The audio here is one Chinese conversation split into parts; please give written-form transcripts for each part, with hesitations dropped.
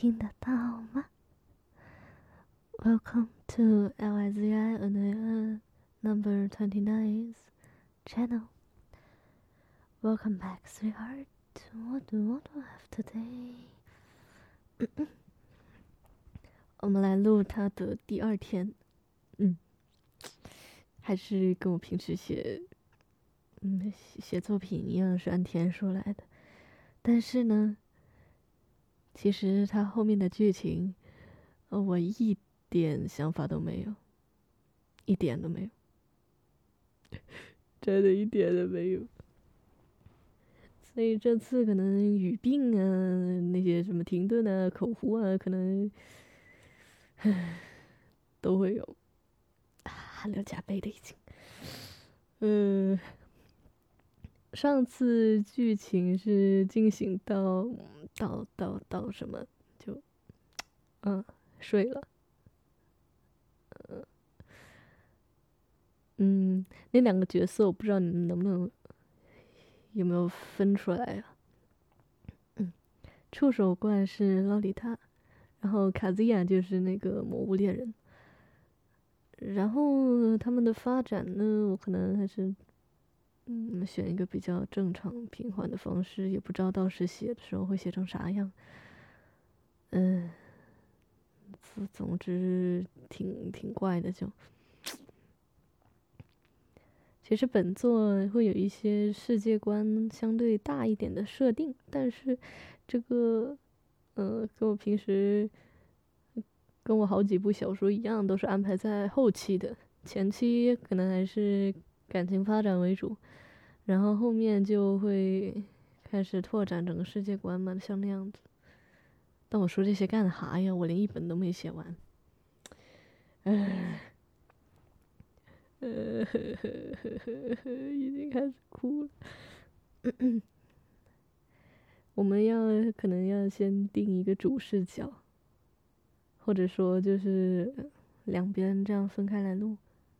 听得到吗 ？Welcome to LIZI NAN number 29's channel. Welcome back, sweetheart. What do you have today? 我们来录他的第2天，还是跟我平时写作品一样，是按天数来的。但是呢，其实他后面的剧情，我一点想法都没有，一点都没有，真的一点都没有。所以这次可能语病啊，那些什么停顿啊、口胡啊，可能都会有。汗流浃背的已经。上次剧情是进行到什么就睡了。那2个角色我不知道你们有没有分出来啊？触手怪是洛丽塔，然后卡兹亚就是那个魔物猎人。然后他们的发展呢，我可能还是选一个比较正常平缓的方式，也不知道到时写的时候会写成啥样。总之挺怪的就。其实本作会有一些世界观相对大一点的设定，但是这个跟我平时跟我好几部小说一样，都是安排在后期的，前期可能还是感情发展为主，然后后面就会开始拓展整个世界观嘛，像那样子。但我说这些干啥呀？我连1本都没写完。已经开始哭了。我们可能要先定一个主视角，或者说就是两边这样分开来录。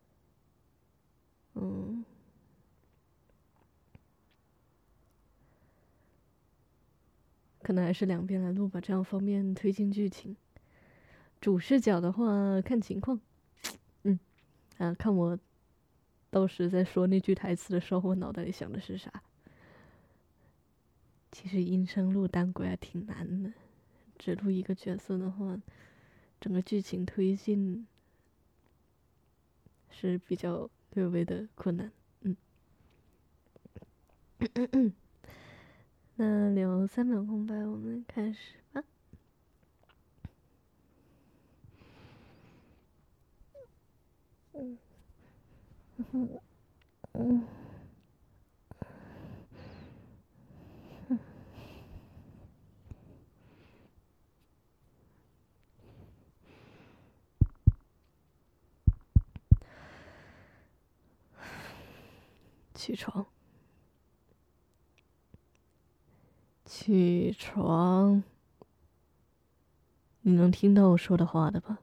可能还是两边来录吧，这样方便推进剧情。主视角的话看情况，看我到时在说那句台词的时候，我脑袋里想的是啥。其实音声录单轨还挺难的，只录一个角色的话，整个剧情推进是比较略微的困难。那留3秒空白，我们开始吧。起床，起床！你能听到我说的话的吧？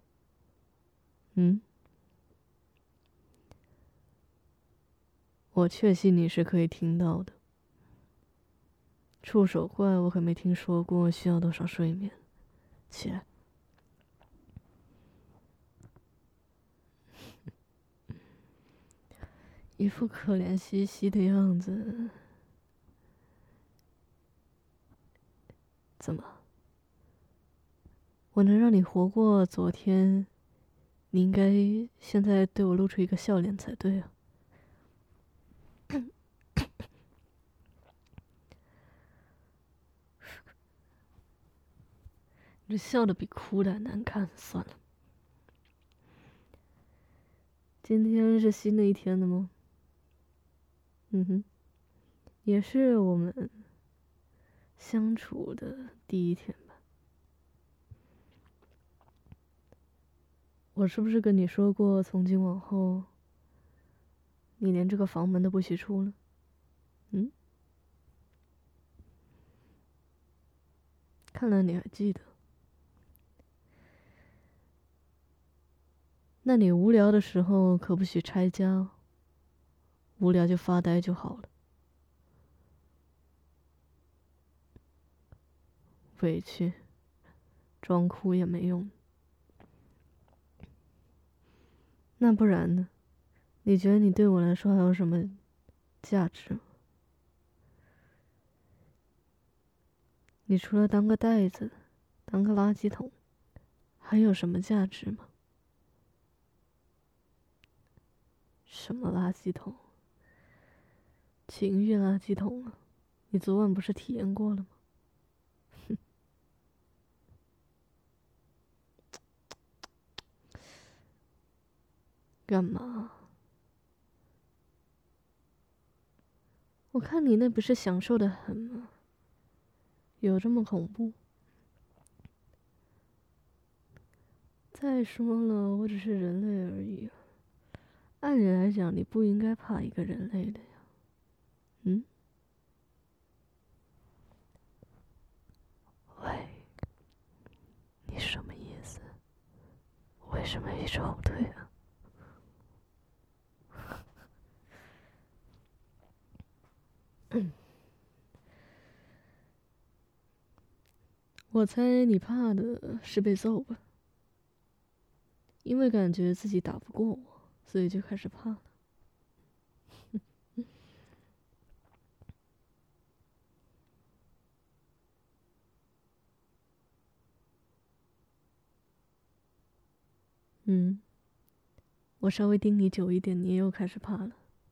我确信你是可以听到的。触手怪我可没听说过需要多少睡眠。起来。一副可怜兮兮的样子。怎么？我能让你活过昨天，你应该现在对我露出一个笑脸才对啊。你这笑的比哭的还难看，算了。今天是新的一天的吗？也是我们相处的第1天吧。我是不是跟你说过，从今往后，你连这个房门都不许出了？看来你还记得。那你无聊的时候可不许拆家哦，无聊就发呆就好了。委屈， 装哭也没用。那不然呢？你觉得你对我来说还有什么价值吗？你除了当个袋子，当个垃圾桶，还有什么价值吗？什么垃圾桶？情欲垃圾桶啊！你昨晚不是体验过了吗？干嘛？我看你那不是享受的很吗？有这么恐怖？再说了，我只是人类而已。按理来讲，你不应该怕一个人类的呀。嗯？喂，你什么意思？为什么一直后退啊？我猜你怕的是被揍吧？因为感觉自己打不过我，所以就开始怕了。嗯，我稍微盯你久一点，你又开始怕了。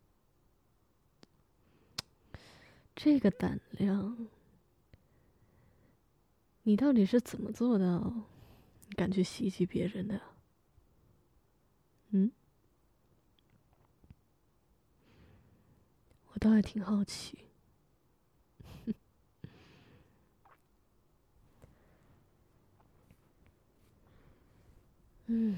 这个胆量，你到底是怎么做到敢去袭击别人的？嗯，我倒还挺好奇。嗯，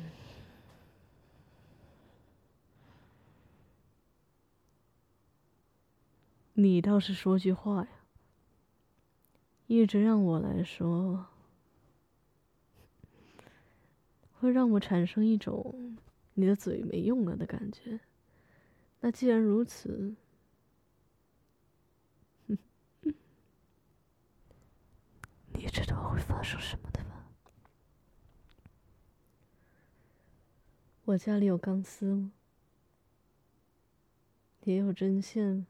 你倒是说句话呀！一直让我来说，会让我产生一种你的嘴没用了的感觉。那既然如此，你知道会发生什么的吧？我家里有钢丝吗？也有针线，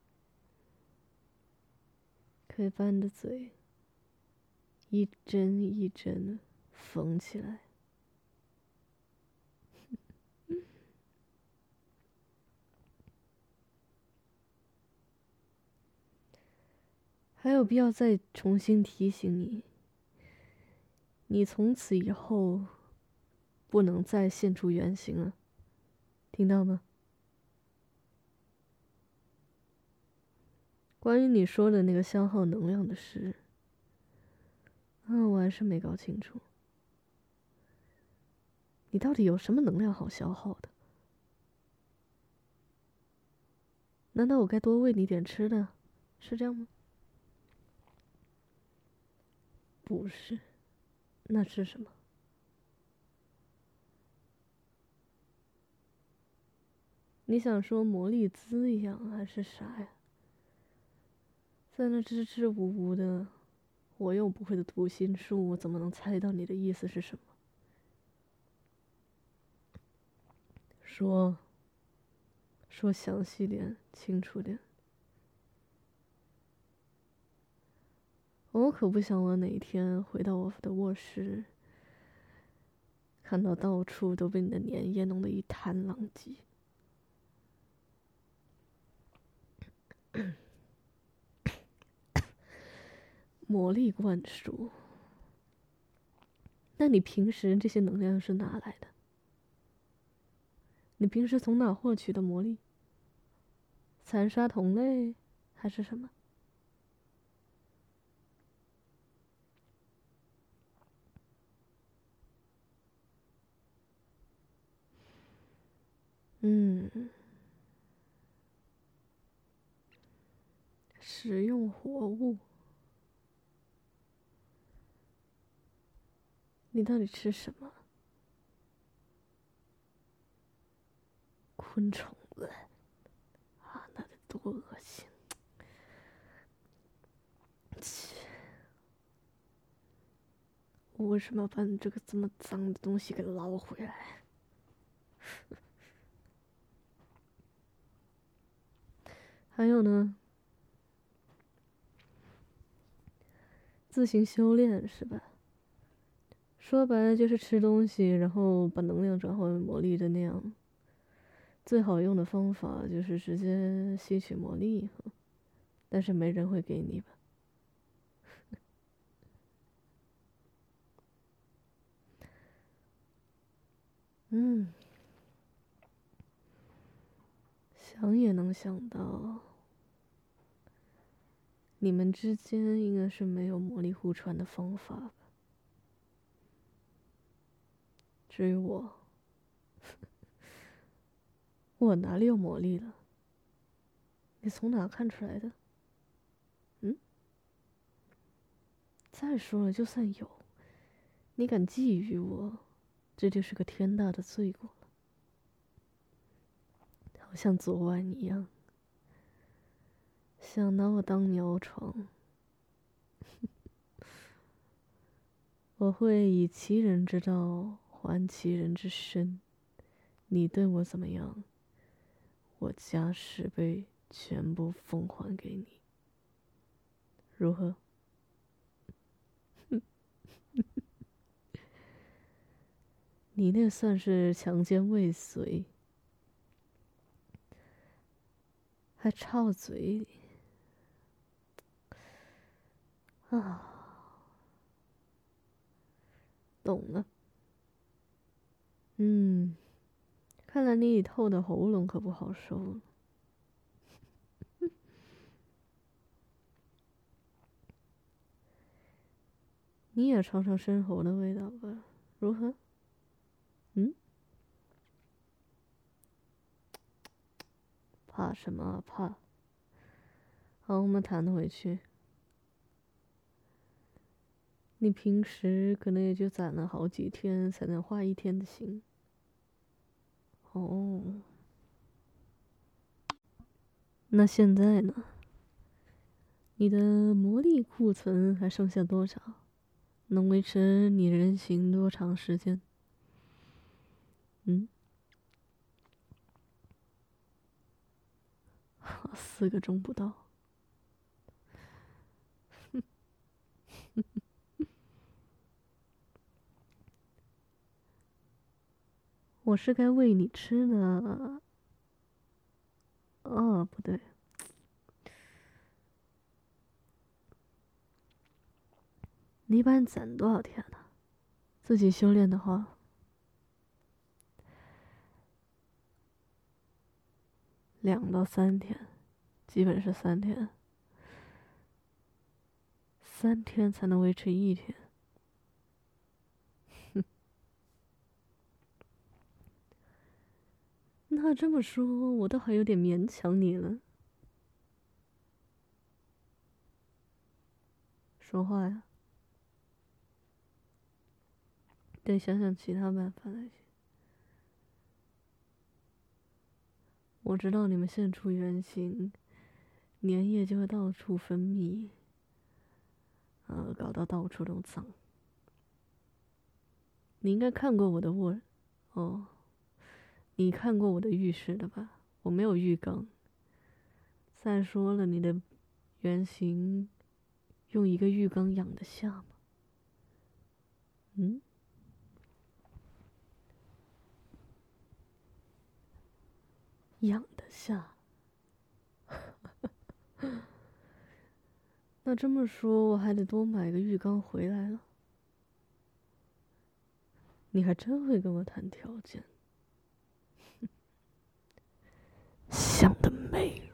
可以把你的嘴一针一针的缝起来。还有必要再重新提醒你，你从此以后不能再现出原形了，听到吗？关于你说的那个消耗能量的事，我还是没搞清楚，你到底有什么能量好消耗的？难道我该多喂你点吃的，是这样吗？不是，那是什么？你想说魔力滋养还是啥呀？在那支支吾吾的，我又不会的读心术，我怎么能猜到你的意思是什么？说详细点，清楚点。我可不想我哪一天回到我的卧室，看到到处都被你的粘液弄得一滩狼藉。魔力灌输，那你平时这些能量是哪来的？你平时从哪获取的魔力？残杀同类，还是什么？食用活物。你到底吃什么？昆虫啊，那得多恶心！切， 我为什么要把你这个这么脏的东西给捞回来？还有呢，自行修炼是吧？说白了就是吃东西，然后把能量转换为魔力的那样。最好用的方法就是直接吸取魔力，但是没人会给你吧？嗯，想也能想到，你们之间应该是没有魔力互传的方法吧？至于我，我哪里有魔力了？你从哪看出来的？嗯，再说了，就算有，你敢觊觎我，这就是个天大的罪过了。好像昨晚一样，想拿我当苗床，我会以其人之道还其人之身。你对我怎么样，我加10倍，全部奉还给你，如何？你那算是强奸未遂，还插我嘴里啊！懂了。嗯，看来你以后的喉咙可不好受了。你也尝尝生喉的味道吧，如何？嗯，怕什么啊？怕？好，我们谈回去。你平时可能也就攒了好几天才能画1天的形。哦，那现在呢？你的魔力库存还剩下多少？能维持你人形多长时间？嗯，4个钟不到。我是该喂你吃呢？哦，不对，你一般攒多少天呢？自己修炼的话，2到3天，基本是3天，3天才能维持1天。那这么说，我倒还有点勉强你了。说话呀，得想想其他办法才行。我知道你们现出原形，粘液就会到处分泌，搞到到处都脏。你应该看过我的哦，你看过我的浴室的吧？我没有浴缸。再说了，你的原型用一个浴缸养得下吗？嗯，养得下。那这么说，我还得多买个浴缸回来了。你还真会跟我谈条件，想得美！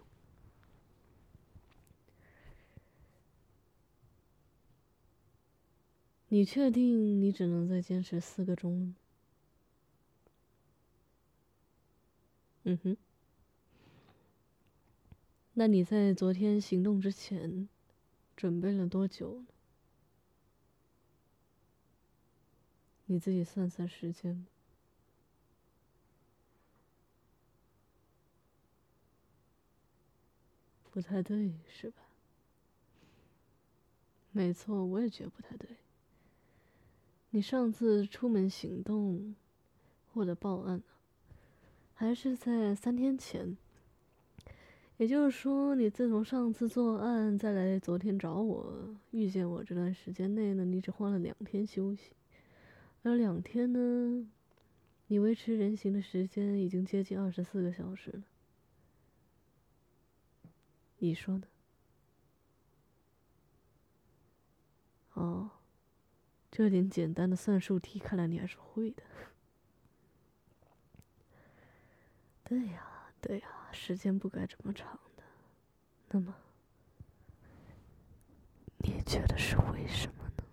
你确定你只能再坚持4个钟吗？嗯哼。那你在昨天行动之前准备了多久呢？你自己算算时间。不太对，是吧？没错，我也觉得不太对。 你上次出门行动或者报案还是在3天前，也就是说，你自从上次作案再来昨天找我遇见我这段时间内呢，你只花了2天休息，而2天呢，你维持人形的时间已经接近24个小时了。你说呢？哦，这点简单的算术题，看来你还是会的。对呀，对呀，时间不该这么长的。那么，你觉得是为什么呢？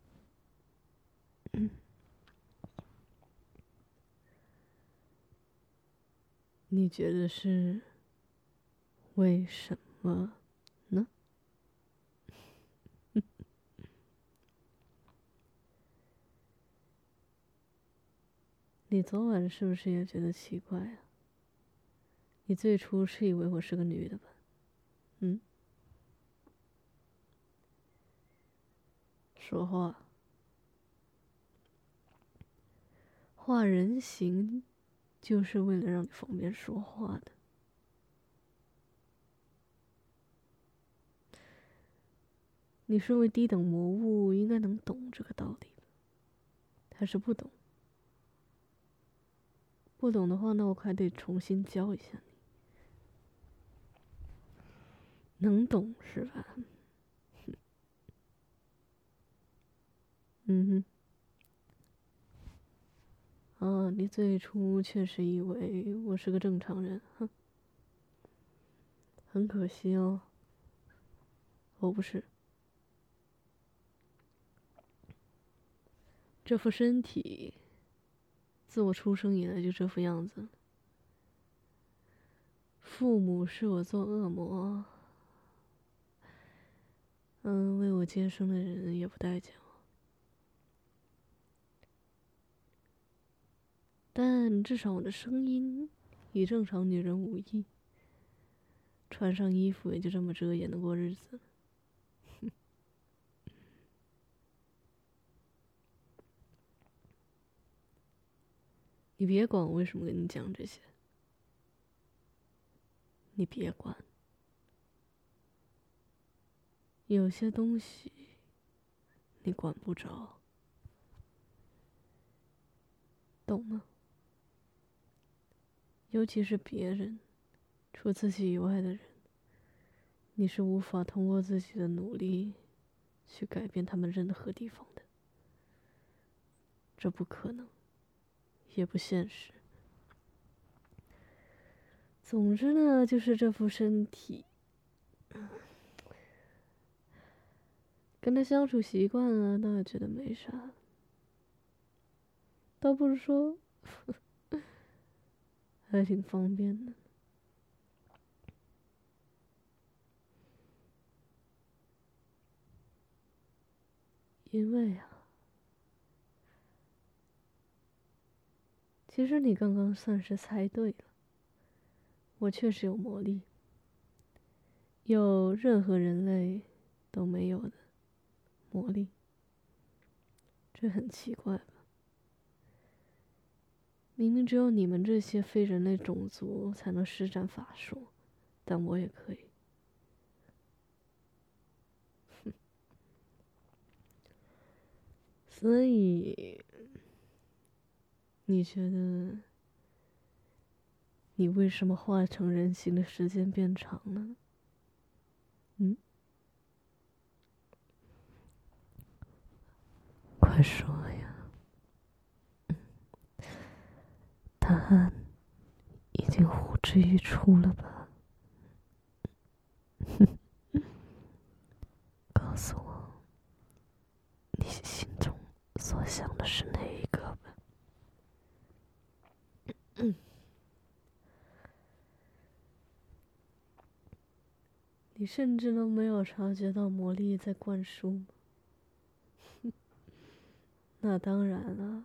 你觉得是为什么呢？你昨晚是不是也觉得奇怪啊？你最初是以为我是个女的吧？说话，画人形，就是为了让你方便说话的。你身为低等魔物，应该能懂这个道理，还是不懂？不懂的话，那我还得重新教一下你。能懂是吧？嗯哼，啊，你最初确实以为我是个正常人，哼，很可惜哦，我不是。这副身体，自我出生以来就这副样子。父母是我做恶魔，为我接生的人也不待见我，但至少我的声音与正常女人无异，穿上衣服也就这么遮掩的过日子。你别管我为什么跟你讲这些，你别管。有些东西你管不着，懂吗？尤其是别人，除自己以外的人，你是无法通过自己的努力去改变他们任何地方的，这不可能，也不现实。总之呢，就是这副身体，跟他相处习惯了，倒也觉得没啥，倒不是说还挺方便的。因为啊，其实你刚刚算是猜对了，我确实有魔力，有任何人类都没有的魔力，这很奇怪吧？明明只有你们这些非人类种族才能施展法术，但我也可以。所以，你觉得你为什么化成人形的时间变长了？快说呀！答案已经呼之欲出了吧？告诉我，你心中所想的是哪一个吧？你甚至都没有察觉到魔力在灌输吗？那当然了，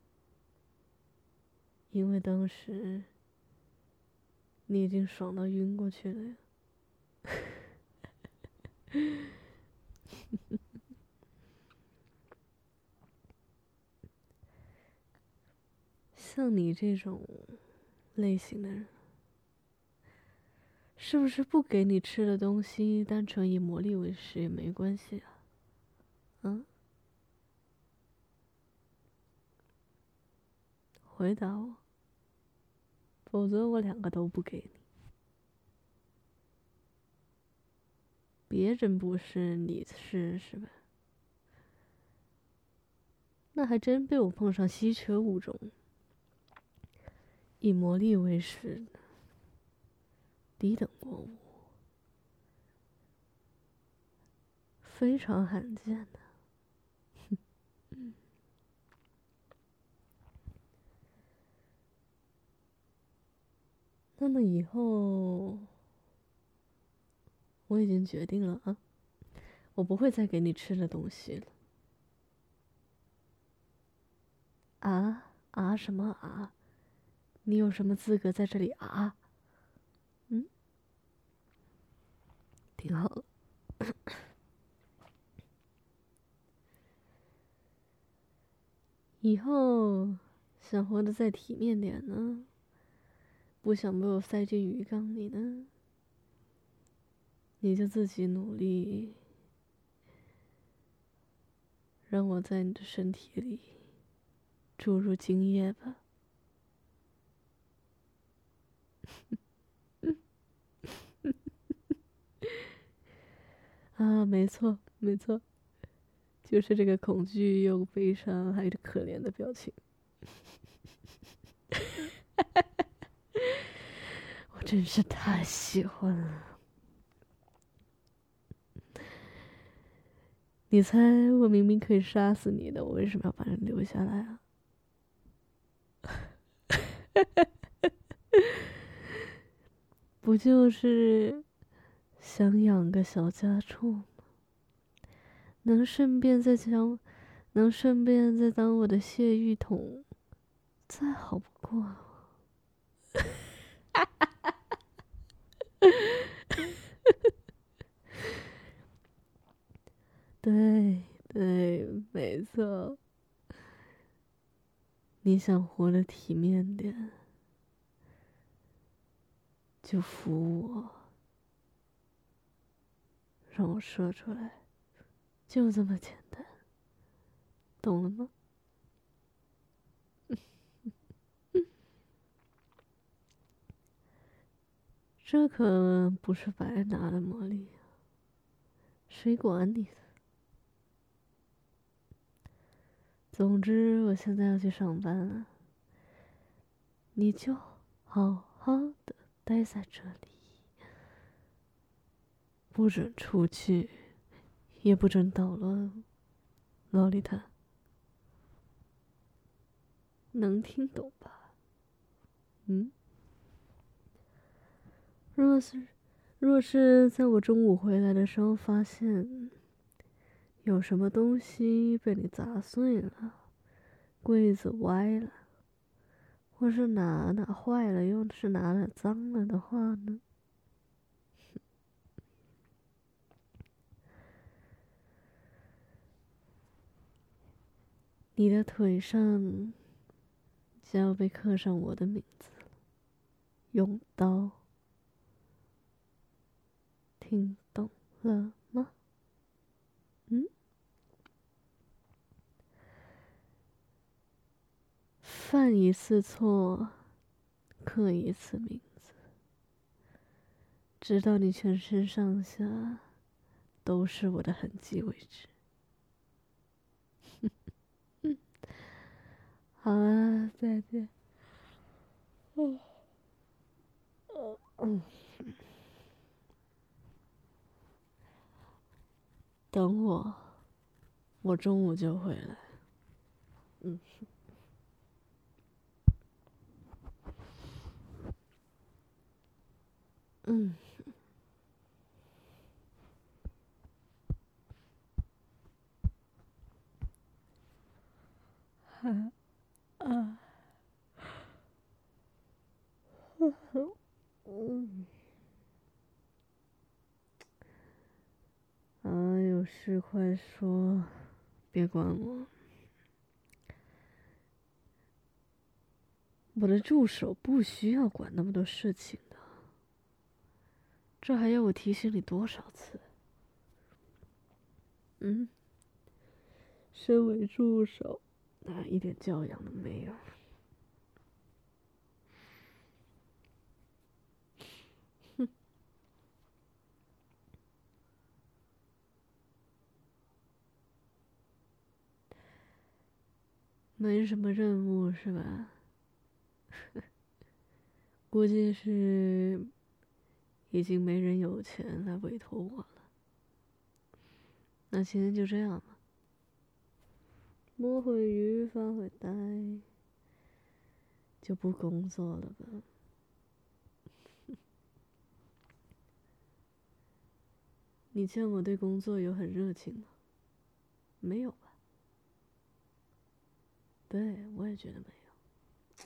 因为当时你已经爽到晕过去了呀。 像你这种类型的人，是不是不给你吃的东西，单纯以魔力为食也没关系啊？嗯，回答我，否则我2个都不给你。别人不是，你是吧？那还真被我碰上稀缺物种，以魔力为食的低等过物，非常罕见的。那么以后，我已经决定了啊，我不会再给你吃的东西了。什么啊？你有什么资格在这里啊？嗯，挺好的。以后想活得再体面点呢，不想被我塞进鱼缸里呢，你就自己努力，让我在你的身体里注入精液吧。啊，没错，没错，就是这个恐惧又悲伤还有可怜的表情。我真是太喜欢了。你猜我明明可以杀死你的，我为什么要把人留下来啊？不就是想养个小家畜吗？能顺便再当我的泄欲筒，再好不过了。对对，没错。你想活得体面点，就服我，让我射出来，就这么简单，懂了吗？这可不是白拿的魔力，谁管你的？总之，我现在要去上班了，你就好好的待在这里，不准出去，也不准捣乱，洛丽塔，能听懂吧？嗯，若是在我中午回来的时候发现有什么东西被你砸碎了，柜子歪了，或是哪坏了，又是哪脏了的话呢？你的腿上就要被刻上我的名字了，用刀。听懂了吗？嗯，犯一次错，刻一次名字，直到你全身上下都是我的痕迹为止。好啊，再见。等我，我中午就回来。嗯嗯。啊，嗯，有事快说，别管我。 我的助手不需要管那么多事情的，这还要我提醒你多少次？身为助手，一点教养都没有。没什么任务是吧？估计是已经没人有钱来委托我了。那今天就这样吧，摸会鱼发会呆，就不工作了吧。你见我对工作有很热情吗？没有吧？对，我也觉得没有。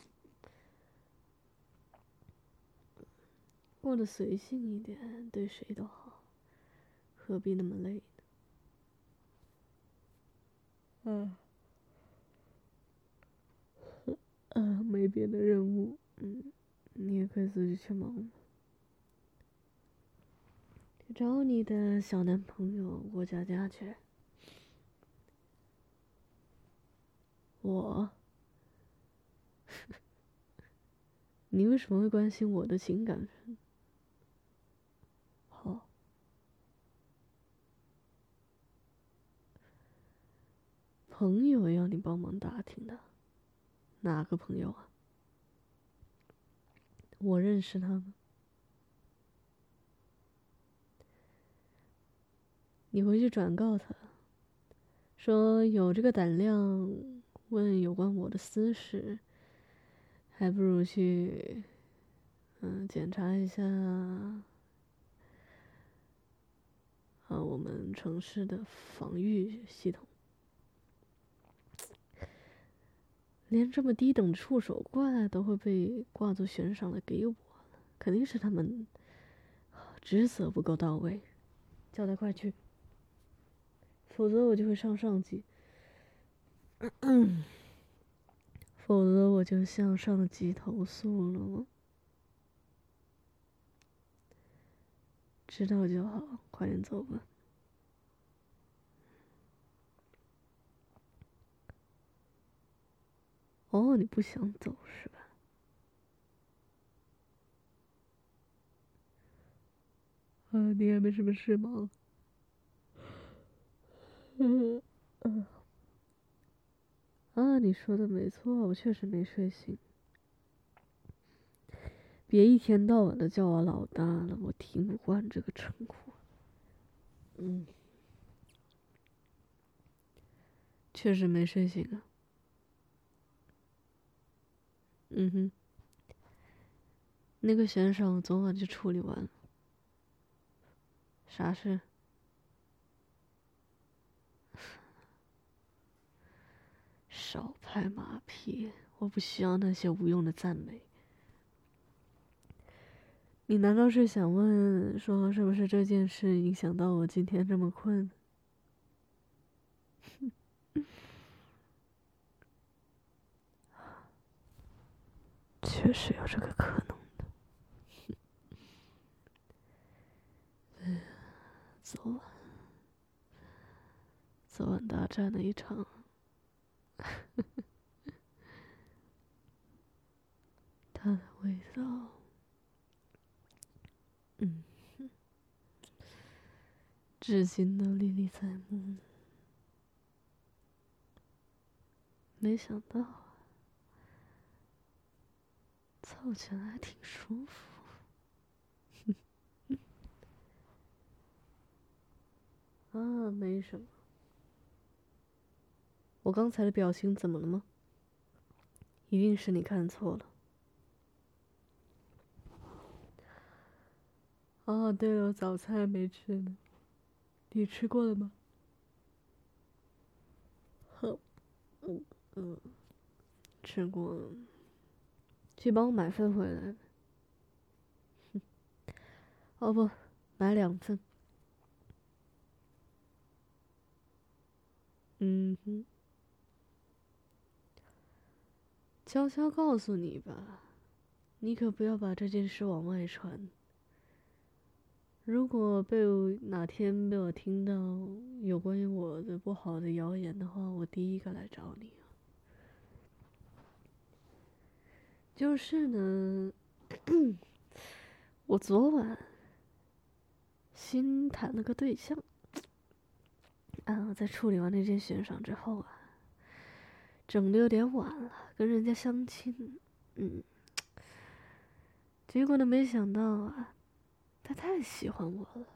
过得随性一点，对谁都好，何必那么累呢？没别的任务，你也可以自己去忙了。去找你的小男朋友过家家去。我，你为什么会关心我的情感？好，朋友要你帮忙打听的，哪个朋友啊？我认识他吗？你回去转告他，说有这个胆量问有关我的私事，还不如去检查一下我们城市的防御系统。连这么低等的触手怪都会被挂作悬赏的给我了，肯定是他们职责不够到位。叫他快去，否则我就会上级。否则我就向上级投诉了。知道就好，快点走吧。哦，你不想走是吧？你也没什么事忙。你说的没错，我确实没睡醒。别一天到晚的叫我老大了，我听不惯这个称呼。确实没睡醒啊。那个悬赏昨晚就处理完了。啥事？少拍马屁，我不需要那些无用的赞美。你难道是想问说是不是这件事影响到我今天这么困？确实有这个可能的。昨晚大战了一场，它的味道，至今都历历在目。没想到凑起来还挺舒服。没什么。我刚才的表情怎么了吗？一定是你看错了。对了，早餐还没吃呢，你吃过了吗？吃过了。去帮我买份回来。哦不，买2份。 悄悄告诉你吧，你可不要把这件事往外传。如果哪天被我听到有关于我的不好的谣言的话，我第一个来找你。就是呢，我昨晚新谈了个对象啊，在处理完那件悬赏之后啊，整的有点晚了，跟人家相亲，结果呢，没想到啊，他太喜欢我了，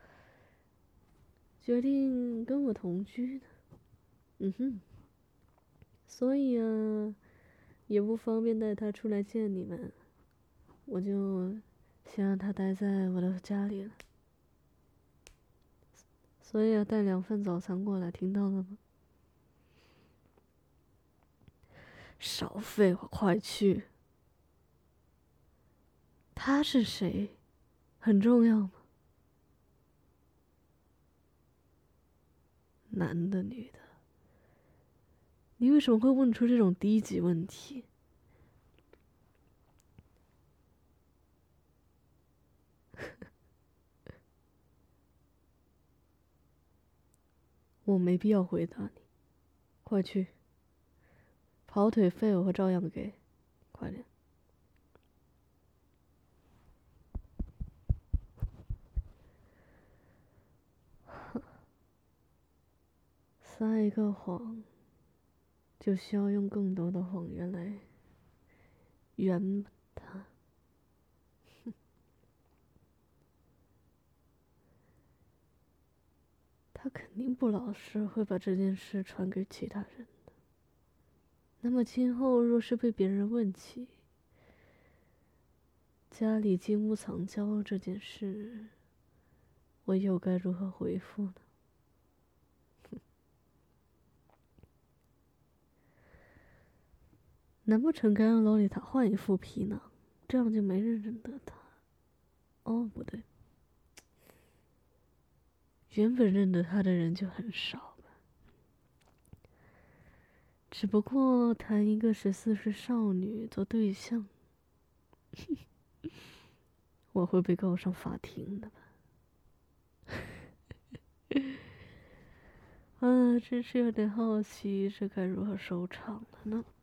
决定跟我同居呢。所以啊，也不方便带他出来见你们，我就先让他待在我的家里了。所以啊，带2份早餐过来，听到了吗？少废话，快去！他是谁？很重要吗？男的女的？你为什么会问出这种低级问题？我没必要回答你，快去！跑腿费我会照样给，快点！撒一个谎，就需要用更多的谎言来圆它。他肯定不老实，会把这件事传给其他人的。那么今后若是被别人问起家里金屋藏娇这件事，我又该如何回复呢？难不成该让洛丽塔换一副皮囊，这样就没人认得她？哦，不对，原本认得她的人就很少吧。只不过谈一个14岁少女做对象，我会被告上法庭的吧？真是有点好奇，这该如何收场了呢？